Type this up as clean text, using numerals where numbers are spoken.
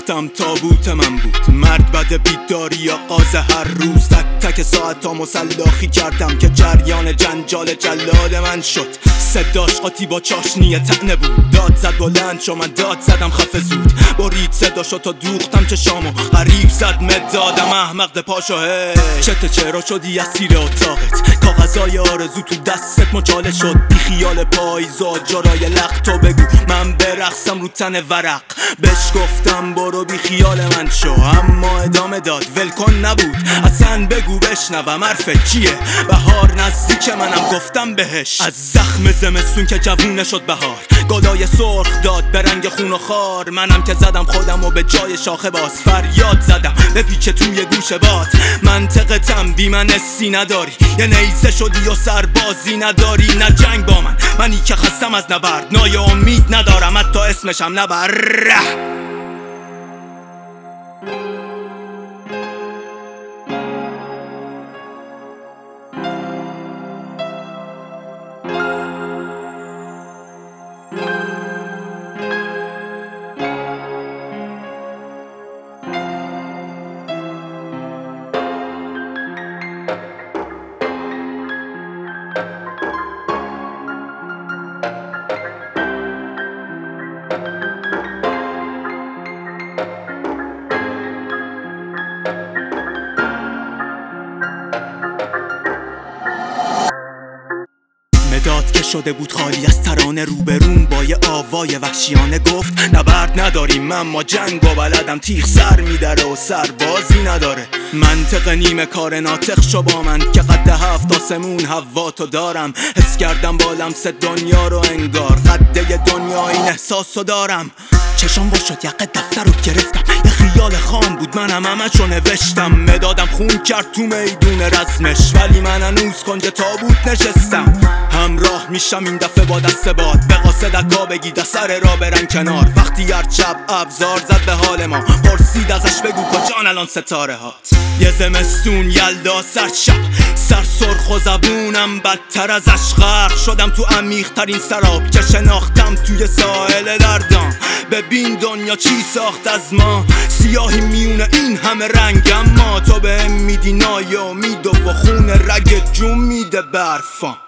رفتم تابوت من بود. مرد بد بیداری آغاز هر روز، تک تک ساعتا مسلخی کردم که جریان جنجال جلاد من شد. صداش قاطی با چاشنی طعنه بود، داد زد بلند شو، من داد زدم خفه زود. برید صداشو تا دوختم چشامو، غریب زد مدادم احمق پاشو. چته چرا شدی اسیر اتاقت، کاغذای آرزو تو دستت مچاله شد. بی خیال پاییزا جرای لخت تو بگو من برقصم رو تن ورق. بهش گفتم برو بی خیال من شو، اما ادامه داد ولکن نبود. اصلا بگو بشنوم حرفت چیه، بهار نزدیک منم گفتم بهش. از زخم زمستون که جوونه شد بهار، گلای سرخ داد به رنگ خون و خار. منم که زدم خودم و به جای شاخه باز فریاد زدم به پیچ توی گوش باد. منطقتم بی من حسی نداری، یه نیزه شدی و سربازی نداری. نه جنگ با منی که خستم از نبرد، نای امید ندارم حتی اسمشم نبر. مداد که شده بود خالی از ترانه، روبرون با یه آوای وحشیانه گفت نبرد نداریم اما جنگ و بلدم. تیغ سر میدره و سربازی نداره. منطق نیمه کار ناطق شو با من که قد 7 آسمون هوا تو دارم. حس کردم با لمس دنیا رو انگار قده دنیا این احساسو دارم. چشم وا شد یقه دفتر رو گرفتم، یه خیال خام بود منم همشو نوشتم. مدادم خون کرد تو میدون رزمش، ولی من هنوز کنج تابوت نشستم. همراه میشم این دفعه با دست باد، به قاصد اکا بگید سر را برن کنار. وقتی هر شب ابزار زد به حال ما، پرسید ازش بگو کجان الان ستاره هات. یه زمستون یلدا سر شب، سر سرخ و زبونم بدتر ازش غرق شدم تو عمیق ترین سراب که شناختم توی ساحل دردم. ببین دنیا چی ساخت از ما، سیاهی میونه این همه رنگ، اما تو بهم میدی نای امید و خون رگ جون میده برفام.